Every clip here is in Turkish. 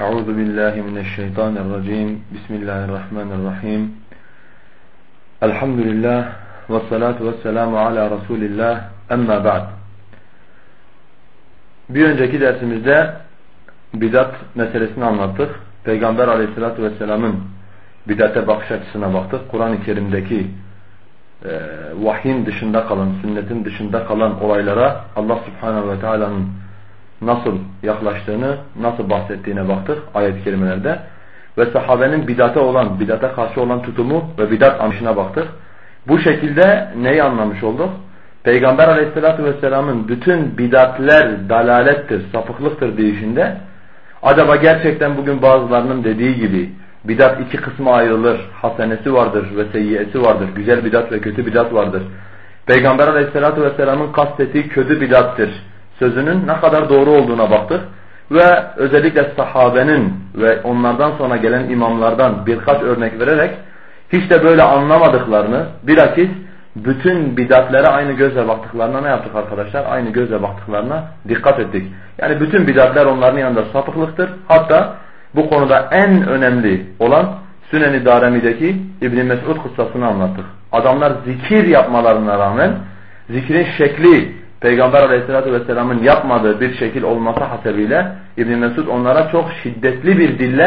Euzu billahi mineşşeytanirracim. Bismillahirrahmanirrahim. Elhamdülillah ve salatu vesselamu ala Resulillah. Amma ba'd. Bir önceki dersimizde bidat meselesini anlattık. Peygamber Aleyhisselatü vesselam'ın bidate bakış açısına baktık. Kur'an-ı Kerim'deki vahyin dışında kalan, sünnetin dışında kalan olaylara Allah Subhanahu ve Teala'nın nasıl yaklaştığını, nasıl bahsettiğine baktık ayet-i kerimelerde. Ve sahabenin bidate karşı olan tutumu ve bidat anlayışına baktık. Bu şekilde neyi anlamış olduk? Peygamber Aleyhisselatü vesselam'ın bütün bidatler dalalettir, sapıklıktır deyişinde acaba gerçekten bugün bazılarının dediği gibi bidat iki kısma ayrılır, hasenesi vardır ve seyyiyesi vardır, güzel bidat ve kötü bidat vardır. Peygamber Aleyhisselatü vesselam'ın kastettiği kötü bidattır sözünün ne kadar doğru olduğuna baktık ve özellikle sahabenin ve onlardan sonra gelen imamlardan birkaç örnek vererek hiç de böyle anlamadıklarını, bilakis bütün bidatlere aynı gözle baktıklarına ne yaptık arkadaşlar? Aynı gözle baktıklarına dikkat ettik. Yani bütün bidatler onların yanında sapıklıktır. Hatta bu konuda en önemli olan Sünen-i Darimi'deki İbn Mes'ud kıssasını anlattık. Adamlar zikir yapmalarına rağmen zikrin şekli Peygamber Aleyhisselatü Vesselam'ın yapmadığı bir şekil olması hasebiyle İbn Mes'ud onları çok şiddetli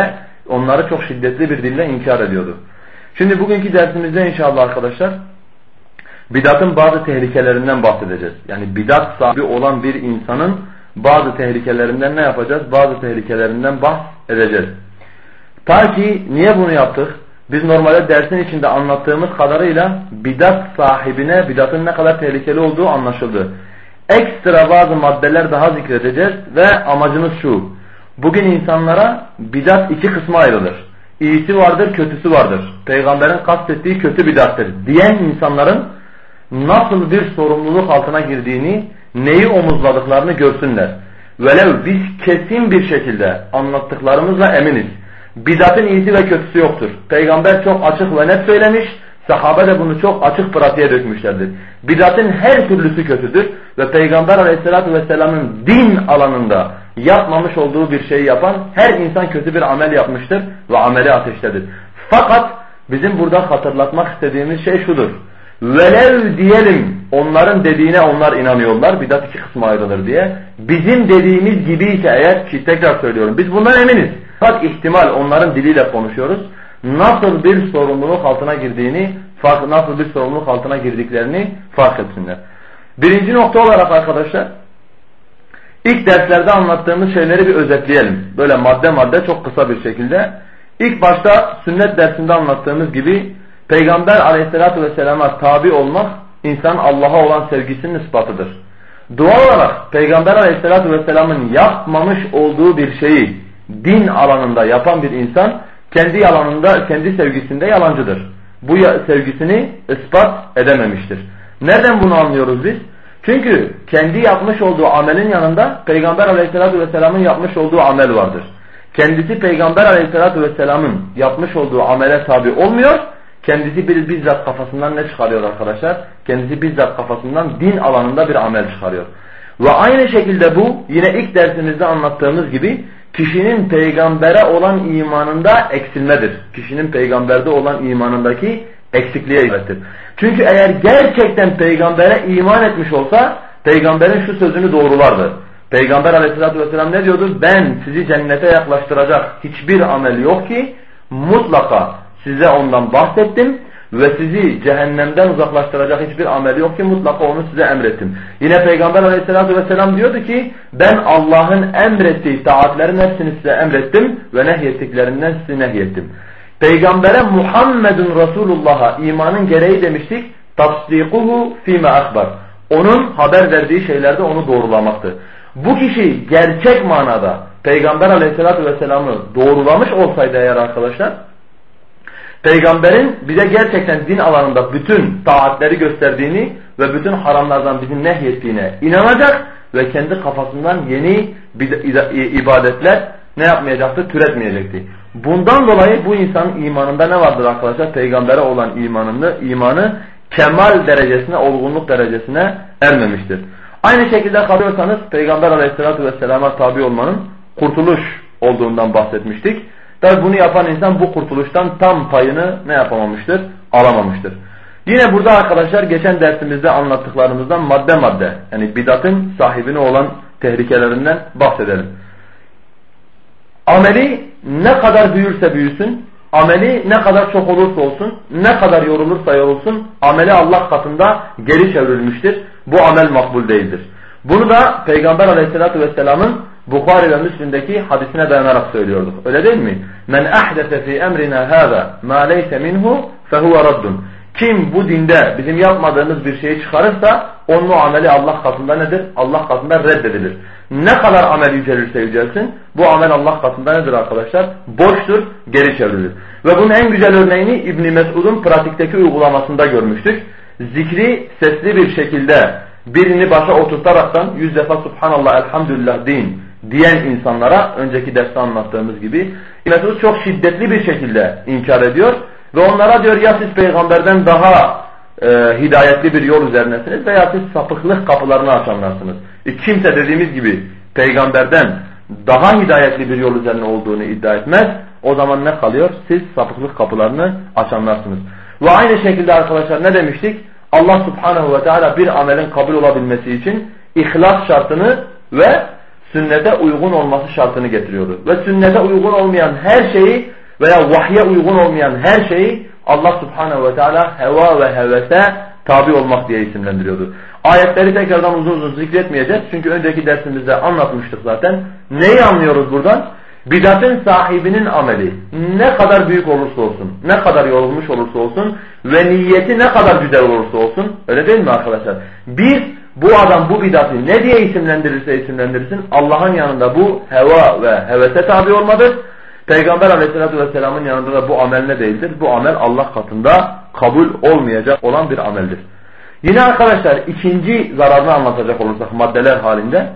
bir dille inkar ediyordu. Şimdi bugünkü dersimizde inşallah arkadaşlar bidatın bazı tehlikelerinden bahsedeceğiz. Yani bidat sahibi olan bir insanın bazı tehlikelerinden ne yapacağız? Bazı tehlikelerinden bahsedeceğiz. Ta ki niye bunu yaptık? Biz normalde dersin içinde anlattığımız kadarıyla bidat sahibine bidatın ne kadar tehlikeli olduğu anlaşıldı. Ekstra bazı maddeler daha zikredeceğiz ve amacımız şu. Bugün insanlara bidat iki kısma ayrılır. İyisi vardır, kötüsü vardır. Peygamberin kastettiği kötü bidattır diyen insanların nasıl bir sorumluluk altına girdiğini, neyi omuzladıklarını görsünler. Velev biz kesin bir şekilde anlattıklarımızla eminiz. Bidatın iyisi ve kötüsü yoktur. Peygamber çok açık ve net söylemiş. Sahabe de bunu çok açık pratiğe dökmüşlerdir. Bidatın her türlüsü kötüdür ve Peygamber Aleyhisselatü Vesselam'ın din alanında yapmamış olduğu bir şeyi yapan her insan kötü bir amel yapmıştır ve ameli ateştedir. Fakat bizim burada hatırlatmak istediğimiz şey şudur. Velev diyelim onların dediğine onlar inanıyorlar, bidat iki kısma ayrılır diye. Bizim dediğimiz gibi ise eğer ki tekrar söylüyorum biz bundan eminiz. Fakat ihtimal onların diliyle konuşuyoruz. Nasıl bir sorumluluk altına girdiklerini fark etsinler. Birinci nokta olarak arkadaşlar ilk derslerde anlattığımız şeyleri bir özetleyelim. Böyle madde madde çok kısa bir şekilde. İlk başta sünnet dersinde anlattığımız gibi Peygamber Aleyhisselatü Vesselam'a tabi olmak insanın Allah'a olan sevgisinin ispatıdır. Doğal olarak Peygamber Aleyhisselatü Vesselam'ın yapmamış olduğu bir şeyi din alanında yapan bir insan kendi alanında, kendi sevgisinde yalancıdır. Bu sevgisini ispat edememiştir. Nereden bunu anlıyoruz biz? Çünkü kendi yapmış olduğu amelin yanında Peygamber Aleyhisselatü Vesselam'ın yapmış olduğu amel vardır. Kendisi Peygamber Aleyhisselatü Vesselam'ın yapmış olduğu amele tabi olmuyor. Kendisi bizzat kafasından ne çıkarıyor arkadaşlar? Kendisi bizzat kafasından din alanında bir amel çıkarıyor. Ve aynı şekilde bu yine ilk dersimizde anlattığımız gibi kişinin peygambere olan imanında eksilmedir. Kişinin peygamberde olan imanındaki eksikliğe işarettir. Çünkü eğer gerçekten peygambere iman etmiş olsa peygamberin şu sözünü doğrulardı. Peygamber Aleyhisselatü Vesselam ne diyordu? Ben sizi cennete yaklaştıracak hiçbir amel yok ki mutlaka size ondan bahsettim ve sizi cehennemden uzaklaştıracak hiçbir amel yok ki mutlaka onu size emrettim. Yine Peygamber Aleyhisselatü Vesselam diyordu ki ben Allah'ın emrettiği taatlerin hepsini size emrettim ve nehyettiklerinden sizi nehyettim. Peygambere Muhammedun Resulullah'a imanın gereği demiştik. Tasdikuhu fîme akbar. Onun haber verdiği şeylerde onu doğrulamaktı. Bu kişi gerçek manada Peygamber Aleyhisselatü Vesselam'ı doğrulamış olsaydı eğer arkadaşlar Peygamberin bize gerçekten din alanında bütün taatleri gösterdiğini ve bütün haramlardan bizi nehyettiğine inanacak ve kendi kafasından yeni ibadetler ne yapmayacaktı? Türetmeyecekti. Bundan dolayı bu insanın imanında ne vardır arkadaşlar? Peygambere olan imanı kemal derecesine, olgunluk derecesine ermemiştir. Aynı şekilde kalıyorsanız Peygamber Aleyhisselatü Vesselam'a tabi olmanın kurtuluş olduğundan bahsetmiştik. Tabi bunu yapan insan bu kurtuluştan tam payını ne yapamamıştır? Alamamıştır. Yine burada arkadaşlar geçen dersimizde anlattıklarımızdan madde madde, yani bidatın sahibine olan tehlikelerinden bahsedelim. Ameli ne kadar büyürse büyüsün, ameli ne kadar çok olursa olsun, ne kadar yorulursa yorulsun, ameli Allah katında geri çevrilmiştir. Bu amel makbul değildir. Bunu da Peygamber Aleyhisselatü Vesselam'ın Bukhari ve Müslim'deki hadisine dayanarak söylüyorduk. Öyle değil mi? Men ahdese fi emrina hâzâ mâ leyse minhu fehuve raddun. Kim bu dinde bizim yapmadığımız bir şeyi çıkarırsa onun o ameli Allah katında nedir? Allah katında reddedilir. Ne kadar amel yücelirse yücelsin bu amel Allah katında nedir arkadaşlar? Boştur, geri çevrilir. Ve bunun en güzel örneğini İbn Mesud'un pratikteki uygulamasında görmüştük. Zikri sesli bir şekilde birini başa oturtaraktan 100 defa Subhanallah, Elhamdülillah deyin diyen insanlara önceki derste anlattığımız gibi Mesud çok şiddetli bir şekilde inkar ediyor. Ve onlara diyor ya siz peygamberden daha hidayetli bir yol üzerinesiniz veya siz sapıklık kapılarını açanlarsınız. Kimse dediğimiz gibi peygamberden daha hidayetli bir yol üzerine olduğunu iddia etmez. O zaman ne kalıyor? Siz sapıklık kapılarını açanlarsınız. Ve aynı şekilde arkadaşlar ne demiştik? Allah Subhanahu ve Teala bir amelin kabul olabilmesi için ihlas şartını ve sünnete uygun olması şartını getiriyordu. Ve sünnete uygun olmayan her şeyi veya vahye uygun olmayan her şeyi Allah Subhanahu ve Teala heva ve hevese tabi olmak diye isimlendiriyordu. Ayetleri tekrardan uzun uzun zikretmeyeceğiz. Çünkü önceki dersimizde anlatmıştık zaten. Neyi anlıyoruz buradan? Bidatın sahibinin ameli ne kadar büyük olursa olsun, ne kadar yorulmuş olursa olsun ve niyeti ne kadar güzel olursa olsun, öyle değil mi arkadaşlar? Biz bu adam bu bidatı ne diye isimlendirirse isimlendirsin, Allah'ın yanında bu heva ve hevese tabi olmadır. Peygamber Aleyhisselatü Vesselam'ın yanında da bu amel ne değildir? Bu amel Allah katında kabul olmayacak olan bir ameldir. Yine arkadaşlar ikinci zararını anlatacak olursak maddeler halinde,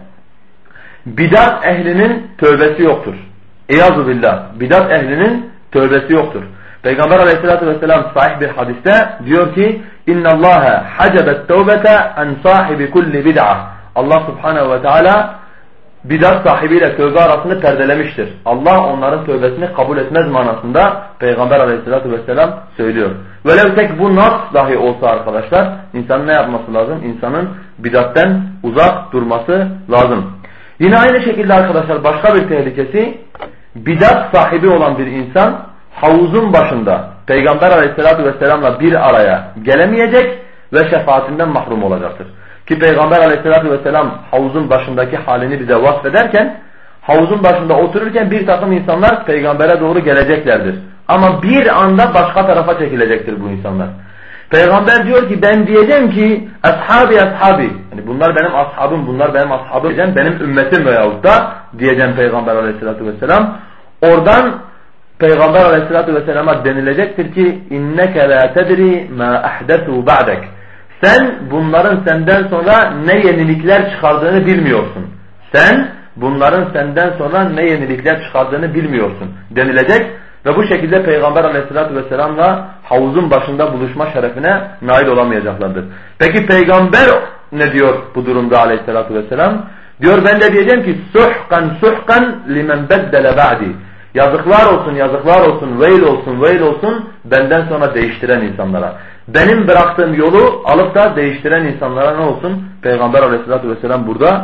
bidat ehlinin tövbesi yoktur. İyazu billah, bidat ehlinin tövbesi yoktur. Peygamber Aleyhisselatü Vesselam sahih bir hadiste diyor ki اِنَّ اللّٰهَ حَجَبَ التَّوْبَةَ عَنْ صَاحِبِ كُلِّ بِدْعَةٍ. Allah Subhanahu ve Teala bidat sahibiyle tövbe arasını perdelemiştir. Allah onların tövbesini kabul etmez manasında Peygamber Aleyhisselatü Vesselam söylüyor. Velev tek bu nas dahi olsa arkadaşlar, insanın ne yapması lazım? İnsanın bidatten uzak durması lazım. Yine aynı şekilde arkadaşlar başka bir tehlikesi, bidat sahibi olan bir insan havuzun başında Peygamber Aleyhisselatü Vesselam'la bir araya gelemeyecek ve şefaatinden mahrum olacaktır. Ki Peygamber Aleyhisselatü Vesselam havuzun başındaki halini bize vasfederken, havuzun başında otururken bir takım insanlar peygambere doğru geleceklerdir. Ama bir anda başka tarafa çekilecektir bu insanlar. Peygamber diyor ki ben diyeceğim ki ashabi ashabi, yani bunlar benim ashabım, bunlar benim ashabım diyeceğim, benim ümmetim veyahut da diyeceğim Peygamber Aleyhisselatü Vesselam. Oradan Peygamber Aleyhisselatü Vesselam'a denilecektir ki inneke la tedri ma ahdesu ba'dek. Sen bunların senden sonra ne yenilikler çıkardığını bilmiyorsun. Sen bunların senden sonra ne yenilikler çıkardığını bilmiyorsun denilecek ve bu şekilde Peygamber Aleyhisselatü Vesselam'la havuzun başında buluşma şerefine nail olamayacaklardır. Peki Peygamber ne diyor bu durumda Aleyhisselatü Vesselam? Diyor ben de diyeceğim ki suhkan suhkan limen beddele ba'di. Yazıklar olsun, yazıklar olsun, veil olsun, veil olsun benden sonra değiştiren insanlara. Benim bıraktığım yolu alıp da değiştiren insanlara ne olsun? Peygamber Aleyhisselatü Vesselam burada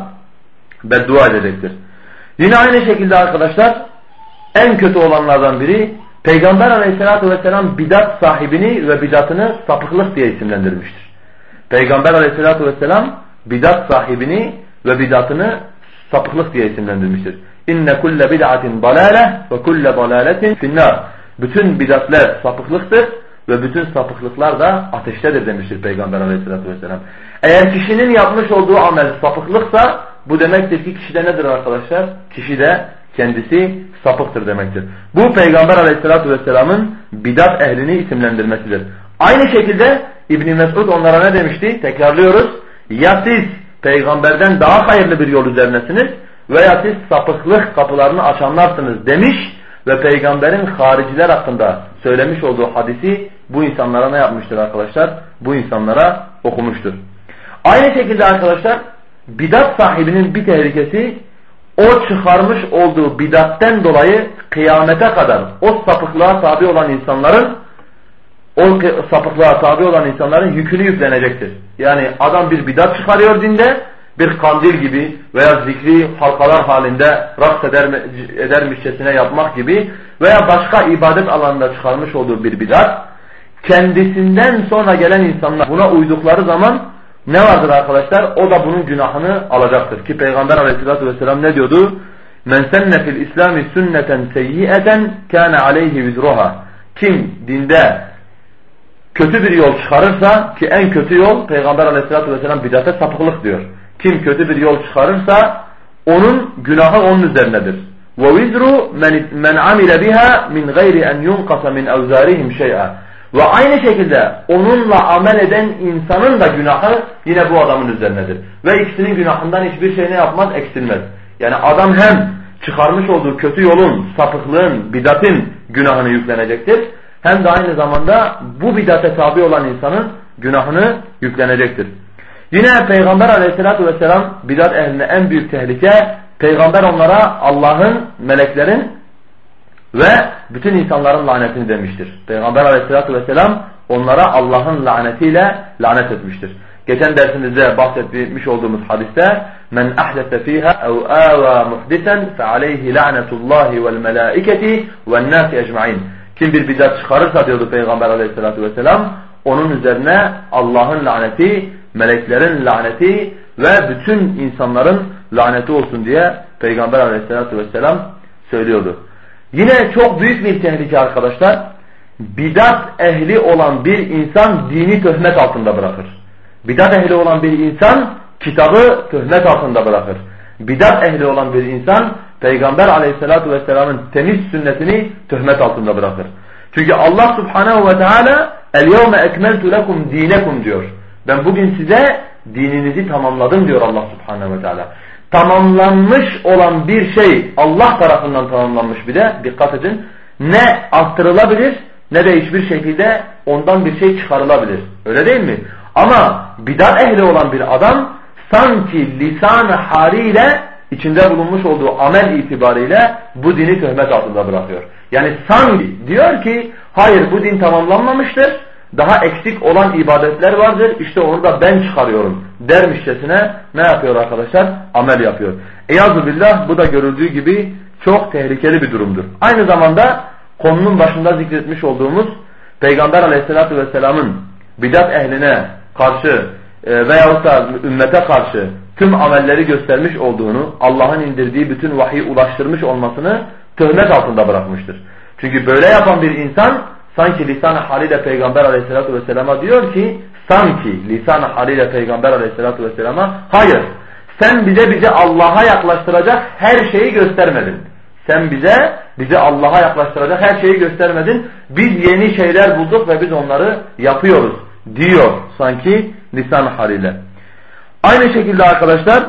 beddua edecektir. Yine aynı şekilde arkadaşlar en kötü olanlardan biri Peygamber Aleyhisselatü Vesselam bidat sahibini ve bidatını sapıklık diye isimlendirmiştir. Peygamber Aleyhisselatü Vesselam bidat sahibini ve bidatını sapıklık diye isimlendirmiştir. İnne kulle bid'atin dalale ve kulle dalaletin finnar. Bütün bidatler sapıklıktır ve bütün sapıklıklar da ateştedir demiştir Peygamber Aleyhisselatü Vesselam. Eğer kişinin yapmış olduğu amel sapıklıksa bu demektir ki kişi de nedir arkadaşlar? Kişi de kendisi sapıktır demektir. Bu Peygamber Aleyhisselatü Vesselam'ın bidat ehlini isimlendirmesidir. Aynı şekilde İbn Mesud onlara ne demişti? Tekrarlıyoruz. Ya siz peygamberden daha hayırlı bir yol üzerinesiniz veya siz sapıklık kapılarını açanlarsınız demiş ve peygamberin hariciler hakkında söylemiş olduğu hadisi bu insanlara ne yapmıştır arkadaşlar? Bu insanlara okumuştur. Aynı şekilde arkadaşlar bidat sahibinin bir tehlikesi o çıkarmış olduğu bidatten dolayı kıyamete kadar o sapıklığa tabi olan insanların yükünü yüklenecektir. Yani adam bir bidat çıkarıyor dinde, bir kandil gibi veya zikri halkalar halinde raks edermişçesine yapmak gibi veya başka ibadet alanında çıkarmış olduğu bir bidat, kendisinden sonra gelen insanlar buna uydukları zaman ne vardır arkadaşlar? O da bunun günahını alacaktır. Ki Peygamber aleyhissalatü vesselam ne diyordu? Men senne fil islami sünneten seyyieten kâne aleyhi vizruha. Kim dinde kötü bir yol çıkarırsa, ki en kötü yol Peygamber aleyhissalatü vesselam bidate sapıklık diyor. Kim kötü bir yol çıkarırsa onun günahı onun üzerinedir. وَوِزْرُ مَنْ عَمِلَ بِهَا مِنْ غَيْرِ اَنْ يُنْقَصَ مِنْ اَوْزَارِهِمْ شَيْئًا. Ve aynı şekilde onunla amel eden insanın da günahı yine bu adamın üzerinedir. Ve ikisinin günahından hiçbir şey ne yapmaz? Eksilmez. Yani adam hem çıkarmış olduğu kötü yolun, sapıklığın, bidatın günahını yüklenecektir. Hem de aynı zamanda bu bidate tabi olan insanın günahını yüklenecektir. Yine Peygamber aleyhissalatü vesselam bidat ehline en büyük tehlike, Peygamber onlara Allah'ın, meleklerin ve bütün insanların lanetini demiştir. Peygamber aleyhissalatü vesselam onlara Allah'ın lanetiyle lanet etmiştir. Geçen dersimizde bahsetmiş olduğumuz hadiste men ahdese fiha ev ava muhdisen fe aleyhi la'netullahi vel melaiketi ven nasi ecmaîn. Kim bir bidat çıkarırsa diyordu Peygamber aleyhissalatü vesselam, onun üzerine Allah'ın laneti, meleklerin laneti ve bütün insanların laneti olsun diye Peygamber aleyhissalatü vesselam söylüyordu. Yine çok büyük bir tehlike arkadaşlar, bidat ehli olan bir insan dini töhmet altında bırakır. Bidat ehli olan bir insan kitabı töhmet altında bırakır. Bidat ehli olan bir insan Peygamber aleyhissalatu vesselamın temiz sünnetini töhmet altında bırakır. Çünkü Allah subhanehu ve teala el-yevme ekmeltu lekum dinekum diyor. Ben bugün size dininizi tamamladım diyor Allah subhanehu ve teala. Tamamlanmış olan bir şey Allah tarafından tamamlanmış, bir de dikkat edin, ne arttırılabilir ne de hiçbir şekilde ondan bir şey çıkarılabilir. Öyle değil mi? Ama bidat ehli olan bir adam sanki lisan-ı haliyle içinde bulunmuş olduğu amel itibariyle bu dini töhmet altında bırakıyor. Yani sanki diyor ki hayır, bu din tamamlanmamıştır, daha eksik olan ibadetler vardır, işte onu da ben çıkarıyorum dermişçesine ne yapıyor arkadaşlar? Amel yapıyor. Eyyazubillah, bu da görüldüğü gibi çok tehlikeli bir durumdur. Aynı zamanda konunun başında zikretmiş olduğumuz Peygamber aleyhissalatü vesselamın bidat ehline karşı veyahut da ümmete karşı tüm amelleri göstermiş olduğunu, Allah'ın indirdiği bütün vahiy ulaştırmış olmasını töhmet altında bırakmıştır. Çünkü böyle yapan bir insan sanki lisan-ı haliyle Peygamber aleyhissalatü vesselama diyor ki, sanki lisan-ı haliyle Peygamber aleyhissalatü vesselama, hayır sen bizi Allah'a yaklaştıracak her şeyi göstermedin. Sen bizi Allah'a yaklaştıracak her şeyi göstermedin. Biz yeni şeyler bulduk ve biz onları yapıyoruz diyor sanki lisan-ı haliyle. Aynı şekilde arkadaşlar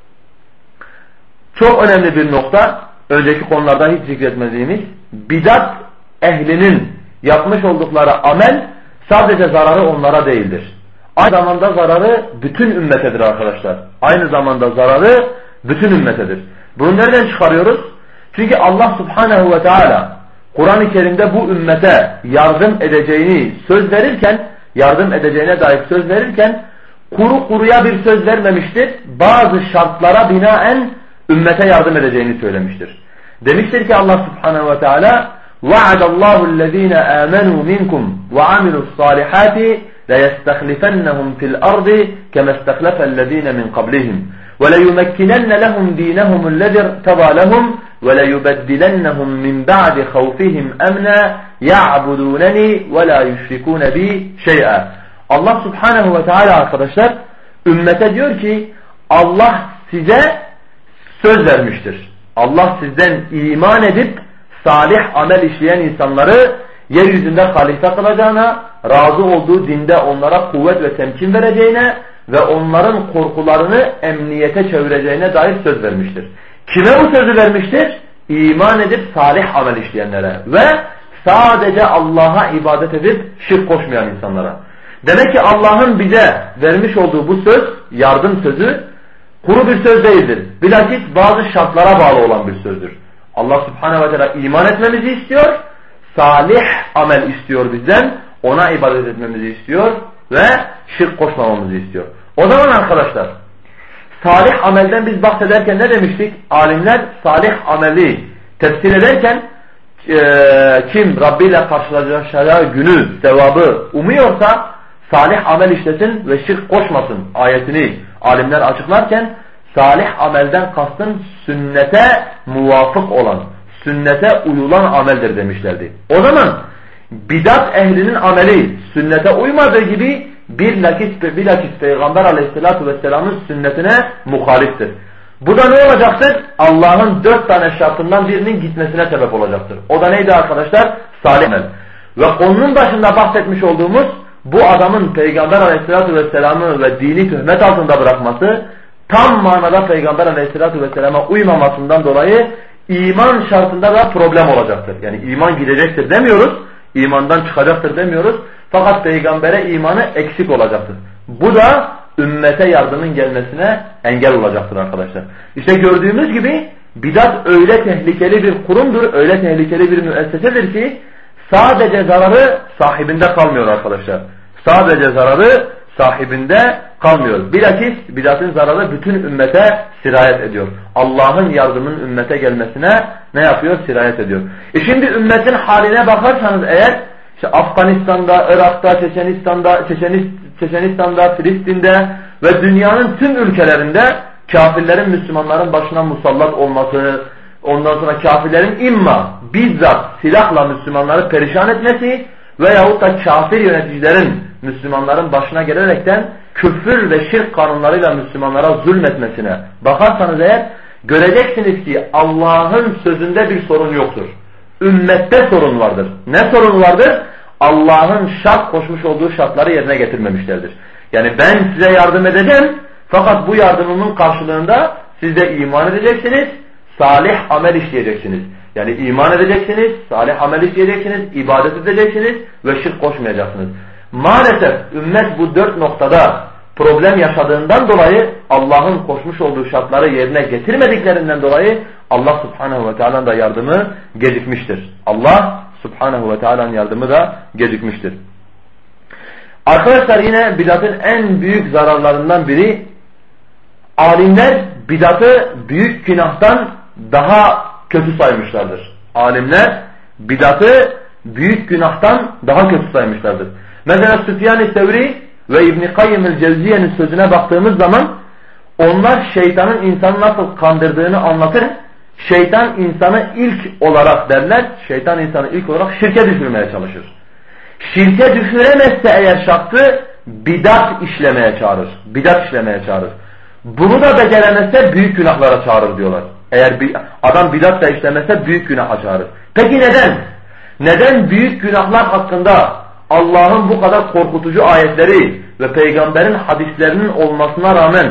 çok önemli bir nokta, önceki konularda hiç zikretmediğimiz, bidat ehlinin yapmış oldukları amel sadece zararı onlara değildir. Aynı zamanda zararı bütün ümmetedir arkadaşlar. Aynı zamanda zararı bütün ümmetedir. Bunu nereden çıkarıyoruz? Çünkü Allah subhanehu ve teala Kur'an-ı Kerim'de bu ümmete yardım edeceğini söz verirken, yardım edeceğine dair söz verirken kuru kuruya bir söz vermemiştir. Bazı şartlara binaen ümmete yardım edeceğini söylemiştir. Demiştir ki Allah subhanehu ve teala وَعَدَ اللّٰهُ الَّذ۪ينَ آمَنُوا مِنْكُمْ وَعَمِلُوا الصَّالِحَاتِ لَيَسْتَخْلِفَنَّهُمْ فِي الْأَرْضِ كَمَا اسْتَخْلَفَ الَّذ۪ينَ مِنْ قَبْلِهِمْ وَلَيُمَكِّنَنَّ لَهُمْ دِينَهُمُ الَّذِي ارْتَضَى لَهُمْ وَلَيُبَدِّلَنَّهُمْ مِنْ بَعْدِ خَوْفِهِمْ أَمْنًا يَعْبُدُونَنِي وَلَا يُشْرِكُونَ بِي شَيْئًا. Allah subhanehu ve teala arkadaşlar ümmete diyor ki Allah size söz vermiştir. Allah sizden iman edip salih amel işleyen insanları yeryüzünde halife kılacağına, razı olduğu dinde onlara kuvvet ve temkin vereceğine ve onların korkularını emniyete çevireceğine dair söz vermiştir. Kime bu sözü vermiştir? İman edip salih amel işleyenlere ve sadece Allah'a ibadet edip şirk koşmayan insanlara. Demek ki Allah'ın bize vermiş olduğu bu söz, yardım sözü, Kuru bir söz değildir. Bilakis bazı şartlara bağlı olan bir sözdür. Allah Subhanahu ve Teala iman etmemizi istiyor, salih amel istiyor bizden, ona ibadet etmemizi istiyor ve şirk koşmamamızı istiyor. O zaman arkadaşlar, salih amelden biz bahsederken ne demiştik? Alimler salih ameli tefsir ederken kim Rabbi ile karşılaşacağı günü, sevabı umuyorsa salih amel işlesin ve şirk koşmasın ayetini alimler açıklarken salih amelden kastın sünnete muvafık olan, sünnete uyulan ameldir demişlerdi. O zaman bidat ehlinin ameli sünnete uymadığı gibi bilakis Peygamber Aleyhisselatü Vesselam'ın sünnetine muhaliftir. Bu da ne olacaktır? Allah'ın 4 tane şartından birinin gitmesine sebep olacaktır. O da neydi arkadaşlar? Salih amel. Ve konunun başında bahsetmiş olduğumuz bu adamın Peygamber Aleyhisselatü Vesselam'ı ve dini töhmet altında bırakması, tam manada Peygamber Aleyhisselatü Vesselam'a uymamasından dolayı iman şartında da problem olacaktır. Yani iman gidecektir demiyoruz, imandan çıkacaktır demiyoruz. Fakat Peygamber'e imanı eksik olacaktır. Bu da ümmete yardımın gelmesine engel olacaktır arkadaşlar. İşte gördüğümüz gibi bidat öyle tehlikeli bir kurumdur, öyle tehlikeli bir müessesedir ki sadece zararı sahibinde kalmıyor arkadaşlar. Sadece zararı sahibinde kalmıyor. Bilakis bidatın zararı bütün ümmete sirayet ediyor. Allah'ın yardımının ümmete gelmesine ne yapıyor? Sirayet ediyor. Şimdi ümmetin haline bakarsanız eğer işte Afganistan'da, Irak'ta, Çeçenistan'da, Filistin'de ve dünyanın tüm ülkelerinde kafirlerin Müslümanların başına musallat olması, ondan sonra kafirlerin imma bizzat silahla Müslümanları perişan etmesi veyahut da kafir yöneticilerin Müslümanların başına gelerekten küfür ve şirk kanunlarıyla Müslümanlara zulmetmesine bakarsanız eğer göreceksiniz ki Allah'ın sözünde bir sorun yoktur. Ümmette sorun vardır. Ne sorun vardır? Allah'ın şart koşmuş olduğu şartları yerine getirmemişlerdir. Yani ben size yardım edeceğim fakat bu yardımımın karşılığında siz de iman edeceksiniz, salih amel işleyeceksiniz. Yani iman edeceksiniz, salih amel işleyeceksiniz, ibadet edeceksiniz ve şirk koşmayacaksınız. Maalesef ümmet bu 4 noktada problem yaşadığından dolayı Allah'ın koşmuş olduğu şartları yerine getirmediklerinden dolayı Allah Subhanahu ve Teala'nın da yardımı gecikmiştir. Allah Subhanahu ve Teala'nın yardımı da gecikmiştir. Arkadaşlar yine bidatın en büyük zararlarından biri alimler bidatı büyük günahtan daha kötü saymışlardır. Alimler bidatı büyük günahtan daha kötü saymışlardır. Mesela Süfyan-ı Sevri ve İbn-i Kayyim el-Cevziye'nin sözüne baktığımız zaman onlar şeytanın insanı nasıl kandırdığını anlatır. Şeytan insanı ilk olarak derler, şeytan insanı ilk olarak şirke düşürmeye çalışır. Şirke düşüremezse eğer şahsı bidat işlemeye çağırır. Bidat işlemeye çağırır. Bunu da beceremezse büyük günahlara çağırır diyorlar. Eğer bir adam bidat da işlemezse büyük günaha çağırır. Peki neden? Neden büyük günahlar hakkında Allah'ın bu kadar korkutucu ayetleri ve peygamberin hadislerinin olmasına rağmen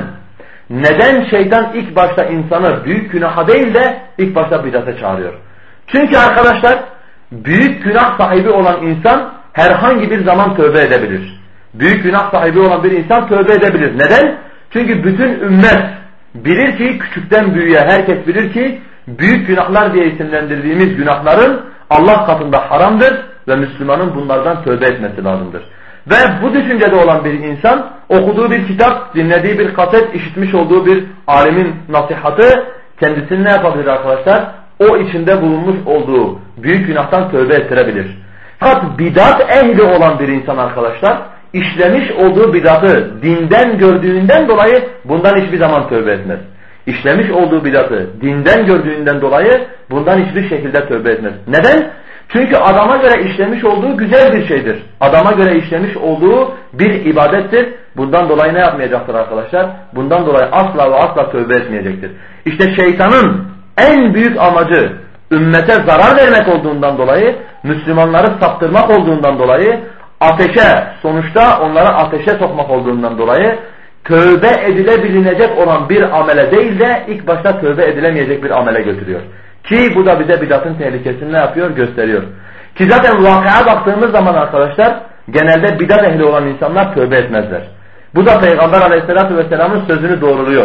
neden şeytan ilk başta insanı büyük günaha değil de ilk başta bidate çağırıyor? Çünkü arkadaşlar büyük günah sahibi olan insan herhangi bir zaman tövbe edebilir. Büyük günah sahibi olan bir insan tövbe edebilir. Neden? Çünkü bütün ümmet bilir ki küçükten büyüğe herkes bilir ki büyük günahlar diye isimlendirdiğimiz günahların Allah katında haramdır ve Müslümanın bunlardan tövbe etmesi lazımdır. Ve bu düşüncede olan bir insan okuduğu bir kitap, dinlediği bir kaset, işitmiş olduğu bir alimin nasihatı kendisini ne yapabilir arkadaşlar? O içinde bulunmuş olduğu büyük günahtan tövbe ettirebilir. Fakat bidat ehli olan bir insan arkadaşlar işlemiş olduğu bidatı dinden gördüğünden dolayı bundan hiçbir zaman tövbe etmez. İşlemiş olduğu bidatı dinden gördüğünden dolayı bundan hiçbir şekilde tövbe etmez. Neden? Çünkü adama göre işlemiş olduğu güzel bir şeydir. Adama göre işlemiş olduğu bir ibadettir. Bundan dolayı ne yapmayacaktır arkadaşlar? Bundan dolayı asla ve asla tövbe etmeyecektir. İşte şeytanın en büyük amacı ümmete zarar vermek olduğundan dolayı, Müslümanları saptırmak olduğundan dolayı, ateşe, sonuçta onları ateşe sokmak olduğundan dolayı tövbe edilebilecek olan bir amele değil de ilk başta tövbe edilemeyecek bir amele götürüyor. Ki bu da bize bidatın tehlikesini ne yapıyor? Gösteriyor. Ki zaten vakıa baktığımız zaman arkadaşlar genelde bidat ehli olan insanlar tövbe etmezler. Bu da Peygamber Aleyhisselatü Vesselam'ın sözünü doğruluyor.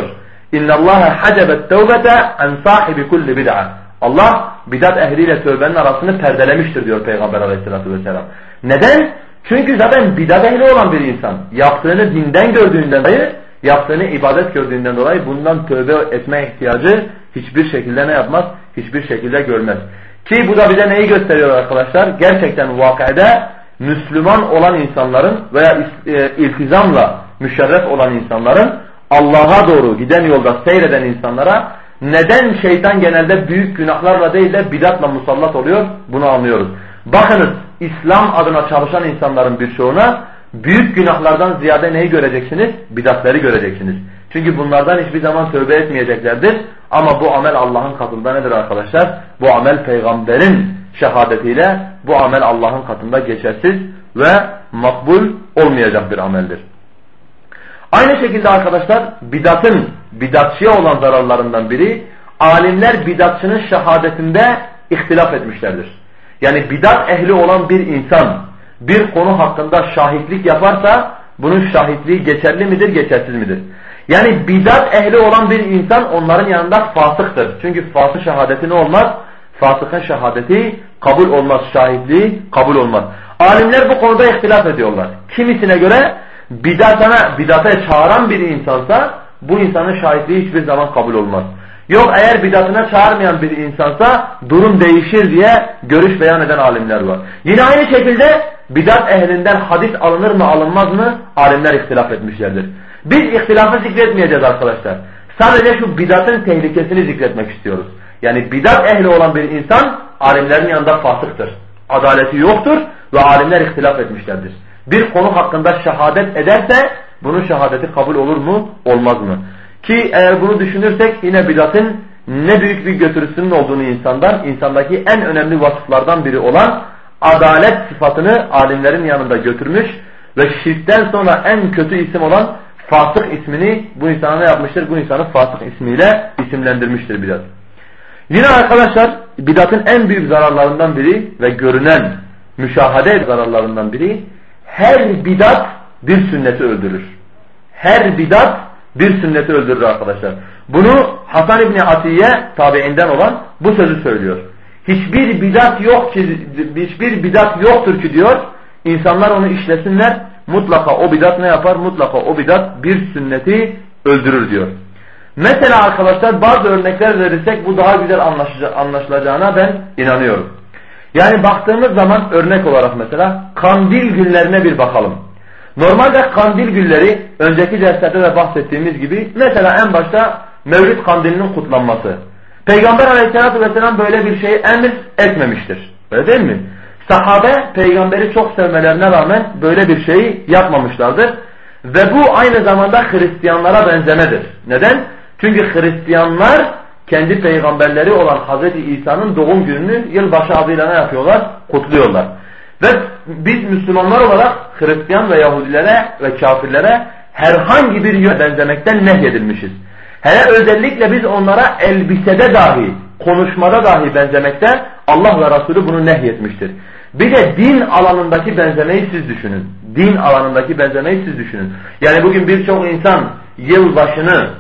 İnnallâhe hacebet tevbete en sahibi kulli bid'a. Allah bidat ehliyle tövbenin arasını perdelemiştir diyor Peygamber aleyhissalatü vesselam. Neden? Çünkü zaten bidat ehli olan bir insan yaptığını dinden gördüğünden dolayı, yaptığını ibadet gördüğünden dolayı bundan tövbe etme ihtiyacı hiçbir şekilde ne yapmaz? Hiçbir şekilde görmez. Ki bu da bize neyi gösteriyor arkadaşlar? Gerçekten vakıada Müslüman olan insanların veya iltizamla müşerref olan insanların Allah'a doğru giden yolda seyreden insanlara neden şeytan genelde büyük günahlarla değil de bidatla musallat oluyor? Bunu anlıyoruz. Bakınız İslam adına çalışan insanların birçoğuna büyük günahlardan ziyade neyi göreceksiniz? Bidatları göreceksiniz. Çünkü bunlardan hiçbir zaman tövbe etmeyeceklerdir. Ama bu amel Allah'ın katında nedir arkadaşlar? Bu amel peygamberin şehadetiyle bu amel Allah'ın katında geçersiz ve makbul olmayacak bir ameldir. Aynı şekilde arkadaşlar bidatçıya olan zararlarından biri alimler bidatçının şehadetinde ihtilaf etmişlerdir. Yani bidat ehli olan bir insan bir konu hakkında şahitlik yaparsa bunun şahitliği geçerli midir, geçersiz midir? Yani bidat ehli olan bir insan onların yanında fasıktır. Çünkü fasık şehadeti ne olmaz? Fasıkın şehadeti kabul olmaz, şahitliği kabul olmaz. Alimler bu konuda ihtilaf ediyorlar. Kimisine göre bidata çağıran bir insansa bu insanın şahitliği hiçbir zaman kabul olmaz. Yok eğer bidatına çağırmayan bir insansa durum değişir diye görüş beyan eden alimler var. Yine aynı şekilde bidat ehlinden hadis alınır mı alınmaz mı alimler ihtilaf etmişlerdir. Biz ihtilafı zikretmeyeceğiz arkadaşlar. Sadece şu bidatın tehlikesini zikretmek istiyoruz. Yani bidat ehli olan bir insan alimlerin yanında fasıktır. Adaleti yoktur ve alimler ihtilaf etmişlerdir. Bir konu hakkında şehadet ederse bunun şehadeti kabul olur mu olmaz mı? Ki eğer bunu düşünürsek yine bidatın ne büyük bir götürüsünün olduğunu insandaki en önemli vasıflardan biri olan adalet sıfatını alimlerin yanında götürmüş ve şirkten sonra en kötü isim olan fasık ismini bu insana ne yapmıştır? Bu insanı fasık ismiyle isimlendirmiştir bidat. Yine arkadaşlar bidatın en büyük zararlarından biri ve görünen müşahede zararlarından biri her bidat bir sünneti öldürür. Her bidat bir sünneti öldürür arkadaşlar. Bunu Hasan İbni Atiye tabiinden olan bu sözü söylüyor. Hiçbir bidat yoktur ki diyor. İnsanlar onu işlesinler. Mutlaka o bidat ne yapar? Mutlaka o bidat bir sünneti öldürür diyor. Mesela arkadaşlar bazı örnekler verirsek bu daha güzel anlaşılacağına ben inanıyorum. Yani baktığımız zaman örnek olarak mesela kandil günlerine bir bakalım. Normalde kandil günleri önceki derslerde de bahsettiğimiz gibi mesela en başta Mevlid kandilinin kutlanması. Peygamber aleyhissalatü vesselam böyle bir şey emir etmemiştir. Öyle değil mi? Sahabe peygamberi çok sevmelerine rağmen böyle bir şeyi yapmamışlardır. Ve bu aynı zamanda Hristiyanlara benzemedir. Neden? Çünkü Hristiyanlar kendi peygamberleri olan Hazreti İsa'nın doğum gününü yılbaşı adıyla ne yapıyorlar? Kutluyorlar. Ve biz Müslümanlar olarak Hristiyan ve Yahudilere ve kafirlere herhangi bir yöne benzemekten nehyedilmişiz. Hele özellikle biz onlara elbisede dahi, konuşmada dahi benzemekte Allah ve Resulü bunu nehyetmiştir. Bir de din alanındaki benzemeyi siz düşünün. Din alanındaki benzemeyi siz düşünün. Yani bugün birçok insan yılbaşını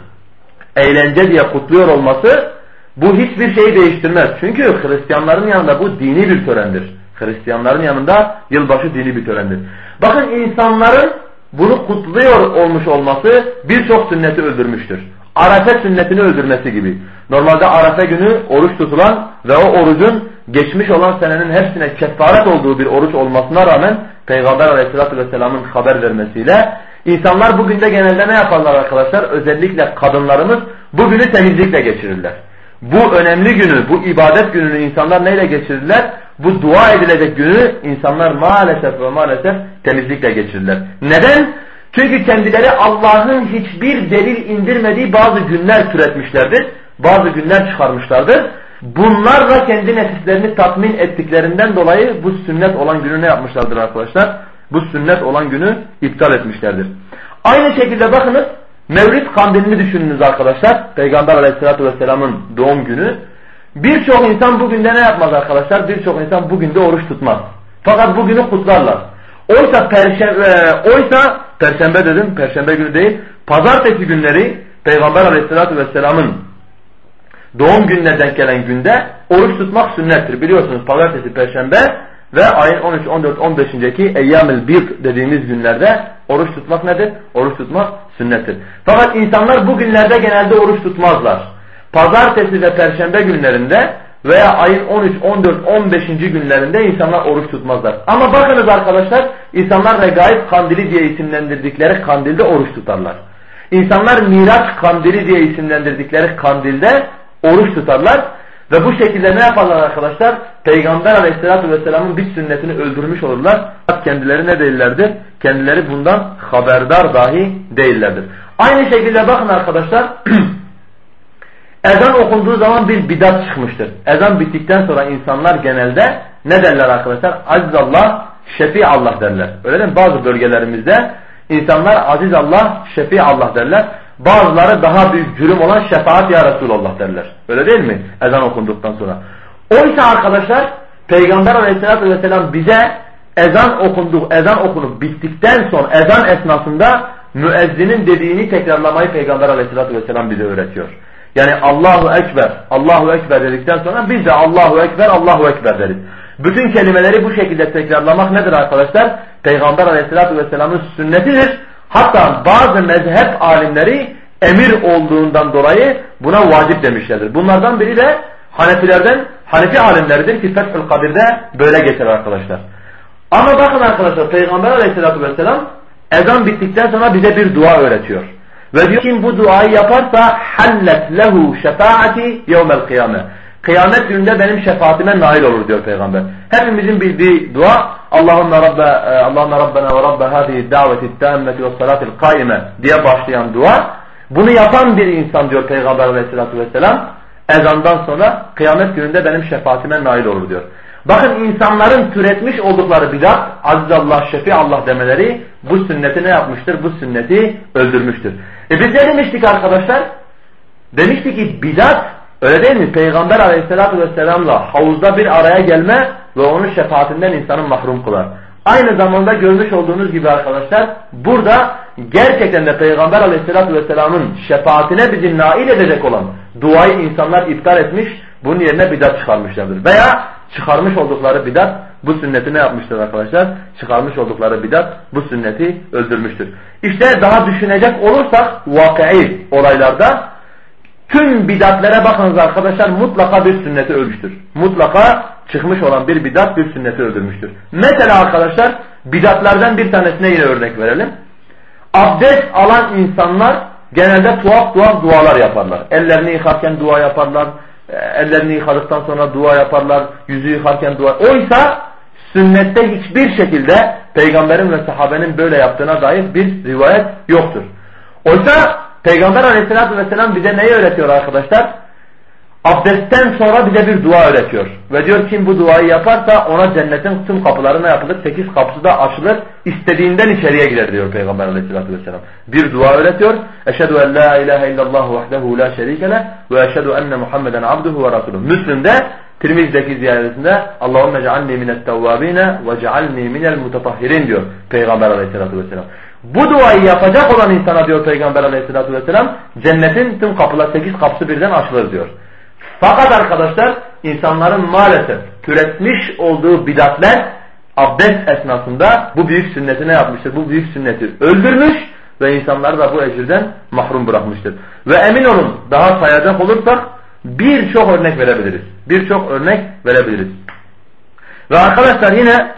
eğlence diye kutluyor olması bu hiçbir şeyi değiştirmez. Çünkü Hristiyanların yanında bu dini bir törendir. Hristiyanların yanında yılbaşı dini bir törendir. Bakın insanların bunu kutluyor olmuş olması birçok sünneti öldürmüştür. Arefe sünnetini öldürmesi gibi. Normalde Arefe günü oruç tutulan ve o orucun geçmiş olan senenin hepsine kefaret olduğu bir oruç olmasına rağmen Peygamber Aleyhisselatü Vesselam'ın haber vermesiyle insanlar bugün de genelde ne yaparlar arkadaşlar? Özellikle kadınlarımız bu günü temizlikle geçirirler. Bu önemli günü, bu ibadet gününü insanlar neyle geçirirler? Bu dua edilecek günü insanlar maalesef temizlikle geçirirler. Neden? Çünkü kendileri Allah'ın hiçbir delil indirmediği bazı günler türetmişlerdir. Bazı günler çıkarmışlardır. Bunlarla kendi nefislerini tatmin ettiklerinden dolayı bu sünnet olan günü ne yapmışlardır arkadaşlar? Bu sünnet olan günü iptal etmişlerdir. Aynı şekilde bakınız Mevlid kandilini düşününüz arkadaşlar. Peygamber Aleyhisselatü Vesselam'ın doğum günü. Birçok insan bugün de ne yapmaz arkadaşlar? Birçok insan bugün de oruç tutmaz. Fakat bugünü kutlarlar. Oysa perşembe günü değil, pazartesi günleri Peygamber Aleyhisselatü Vesselam'ın doğum gününe denk gelen günde oruç tutmak sünnettir. Biliyorsunuz pazartesi, perşembe ve ayın 13, 14, 15'indeki Eyyam-ül Bir dediğimiz günlerde oruç tutmak nedir? Oruç tutmak sünnettir. Fakat insanlar bu günlerde genelde oruç tutmazlar. Pazartesi ve perşembe günlerinde veya ayın 13, 14, 15. günlerinde insanlar oruç tutmazlar. Ama bakınız arkadaşlar, insanlar Regaib Kandili diye isimlendirdikleri kandilde oruç tutarlar. İnsanlar Miraç Kandili diye isimlendirdikleri kandilde oruç tutarlar. Ve bu şekilde ne yaparlar arkadaşlar? Peygamber Aleyhisselatü Vesselam'ın bir sünnetini öldürmüş olurlar. Kendileri ne değillerdir? Kendileri bundan haberdar dahi değillerdir. Aynı şekilde bakın arkadaşlar, ezan okunduğu zaman bir bidat çıkmıştır. Ezan bittikten sonra insanlar genelde ne derler arkadaşlar? Aziz Allah, Şefi Allah derler. Öyle değil mi? Bazı bölgelerimizde insanlar Aziz Allah, Şefi Allah derler. Bazıları daha büyük cürüm olan şefaat ya Resulallah derler. Öyle değil mi? Ezan okunduktan sonra. Oysa arkadaşlar Peygamber Aleyhisselatü Vesselam bize ezan okunup bittikten sonra ezan esnasında müezzinin dediğini tekrarlamayı Peygamber Aleyhisselatü Vesselam bize öğretiyor. Yani Allahu Ekber, Allahu Ekber dedikten sonra biz de Allahu Ekber, Allahu Ekber deriz. Bütün kelimeleri bu şekilde tekrarlamak nedir arkadaşlar? Peygamber Aleyhisselatü Vesselam'ın sünnetidir. Hatta bazı mezhep alimleri emir olduğundan dolayı buna vacip demişlerdir. Bunlardan biri de Hanefi alimleridir ki Fethül Kadir'de böyle geçer arkadaşlar. Ama bakın arkadaşlar Peygamber Aleyhisselatü Vesselam ezan bittikten sonra bize bir dua öğretiyor. Ve diyor kim bu duayı yaparsa hallet lehu şefaati yevmel kıyame. Kıyamet gününde benim şefaatime nail olur diyor Peygamber. Hepimizin bildiği dua Allahümme Rabbena ve Rabbe hâzihi da'veti tâmmeti ve salatil kaime diye başlayan dua. Bunu yapan bir insan diyor Peygamber Aleyhisselatü Vesselam ezandan sonra kıyamet gününde benim şefaatime nail olur diyor. Bakın insanların türetmiş oldukları bidat, Aziz Allah, Şefi Allah demeleri bu sünneti ne yapmıştır? Bu sünneti öldürmüştür. Biz ne demiştik arkadaşlar? Demiştik ki bidat, öyle değil mi? Peygamber Aleyhisselatü Vesselam'la havuzda bir araya gelme ve onun şefaatinden insanı mahrum kılar. Aynı zamanda görmüş olduğunuz gibi arkadaşlar burada gerçekten de Peygamber Aleyhisselatü Vesselam'ın şefaatine bizi nail edecek olan duayı insanlar iptal etmiş, bunun yerine bidat çıkarmışlardır. Veya çıkarmış oldukları bidat bu sünneti ne yapmıştır arkadaşlar? Çıkarmış oldukları bidat bu sünneti öldürmüştür. İşte daha düşünecek olursak vakî olaylarda tüm bidatlere bakınız arkadaşlar mutlaka bir sünneti ölmüştür. Mutlaka çıkmış olan bir bidat bir sünneti öldürmüştür. Mesela arkadaşlar bidatlardan bir tanesine yine örnek verelim. Abdest alan insanlar genelde tuhaf dualar yaparlar. Ellerini yıkarken dua yaparlar. Ellerini yıkadıktan sonra dua yaparlar. Yüzü yıkarken dua. Oysa sünnette hiçbir şekilde peygamberin ve sahabenin böyle yaptığına dair bir rivayet yoktur. Oysa Peygamber Aleyhisselatü Vesselam bize neyi öğretiyor arkadaşlar? Abdestten sonra bize bir dua öğretiyor. Ve diyor kim bu duayı yaparsa ona cennetin tüm kapılarına yapılır. 8 kapısı da açılır. İstediğinden içeriye girer diyor Peygamber Aleyhisselatü Vesselam. Bir dua öğretiyor. Eşhedü en la ilahe illallah vahdehu la şerike leh ve eşhedü enne Muhammeden abduhu ve rasuluhu. Müslim'de Tirmiz'deki ziyaretinde Allahümme cealni minettevvabine ve cealni minel mutatahhirin diyor Peygamber Aleyhisselatü Vesselam. Bu duayı yapacak olan insana diyor Peygamber Aleyhisselatü Vesselam cennetin tüm kapılar 8 kapısı birden açılır diyor. Fakat arkadaşlar insanların maalesef türetmiş olduğu bidatler abdest esnasında bu büyük sünneti ne yapmıştır? Bu büyük sünneti öldürmüş ve insanları da bu ecirden mahrum bırakmıştır. Ve emin olun daha sayacak olursak birçok örnek verebiliriz. Birçok örnek verebiliriz. Ve arkadaşlar yine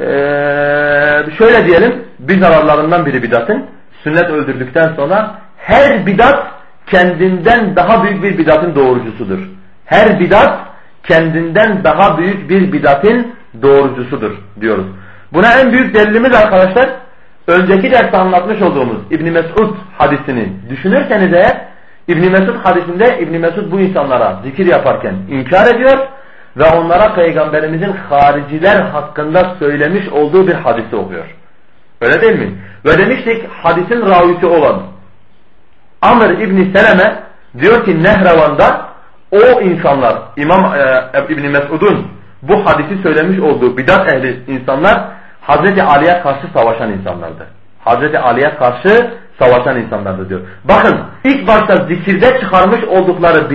şöyle diyelim bir zararlarından biri bidatın sünnet öldürdükten sonra her bidat kendinden daha büyük bir bidatın doğrucusudur. Her bidat kendinden daha büyük bir bidatın doğrucusudur diyoruz. Buna en büyük delilimiz arkadaşlar önceki derste anlatmış olduğumuz İbn Mesud hadisini düşünürseniz eğer İbn Mesud hadisinde İbn Mesud bu insanlara zikir yaparken inkar ediyor ve onlara Peygamberimizin hariciler hakkında söylemiş olduğu bir hadisi okuyor. Öyle değil mi? Ve demiştik hadisin ravisi olan Amr İbn Seleme diyor ki Nehrevan'da o insanlar İmam İbn Mesud'un bu hadisi söylemiş olduğu bidat ehli insanlar Hazreti Ali'ye karşı savaşan insanlardı. Hazreti Ali'ye karşı savaşan insanlardır diyor. Bakın ilk başta zikirde çıkarmış oldukları